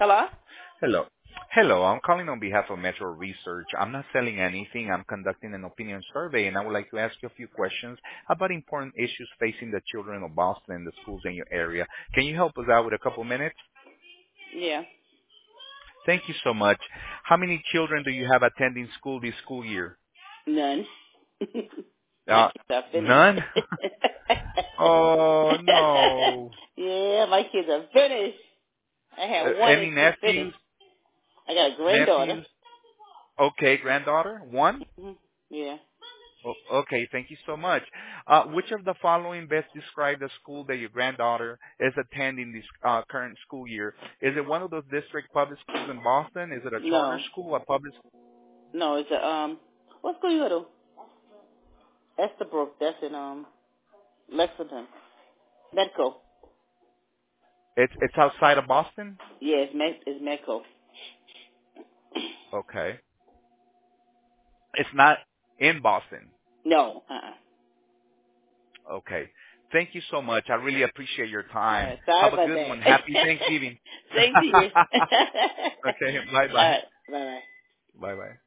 Hello? Hello. Hello, I'm calling on behalf of Metro Research. I'm not selling anything. I'm conducting an opinion survey, and I would like to ask you a few questions about important issues facing the children of Boston and the schools in your area. Can you help us out with a couple minutes? Yeah. Thank you so much. How many children do you have attending school this school year? None. My Uh, kids are finished. none? Oh, no. Yeah, my kids are finished. I have one and Any she's finished. nephews? I got a granddaughter. Nephews? Okay, granddaughter? One? Hmm. Yeah. Okay, thank you so much. Which of the following best describe the school that your granddaughter is attending this current school year? Is it one of those district public schools in Boston? Is it a charter No. school, a public? No, it's a what school you go to? Estabrook. That's in Lexington. Medco. It's outside of Boston. Yeah, it's Medco. Okay, it's not in Boston. No. Okay, thank you so much. I really appreciate your All time. right. Sorry Have a about good that. one. Happy Thanksgiving. Same to you. Okay, bye All bye. right. Bye bye. Bye bye.